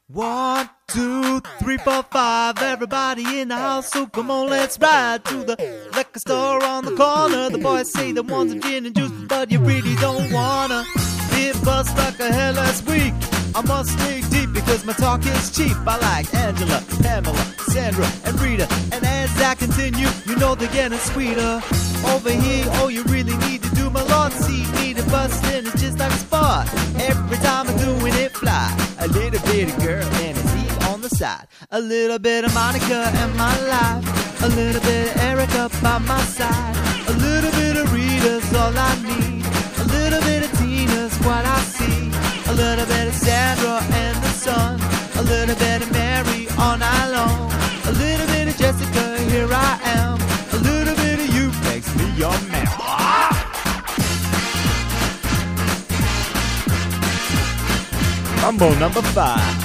1, 2, 3, 4, 5. Everybody in the house, so come on, let's ride to the liquor store on the corner. The boys say they want some gin and juice, but you really don't wanna. It buzzed like a hell last week. I must dig deep because my talk is cheap. I like Angela, Pamela, Sandra, and Rita. And as I continue, you know they're getting sweeter. Over here, all you really need to do, my lord, see me to bust in. It's just like a sport. Every time I'm doing it fly. A little bit of girl and a Z on the side. A little bit of Monica in my life. A little bit of Erica by my side. A little bit of Rita's all I need. A little bit of Tina's what I see. A little bit of Sandra and the sun. A little bit of Mary all night long. A little bit of Jessica, here I am. A little bit of you makes me your man. Mambo number 5.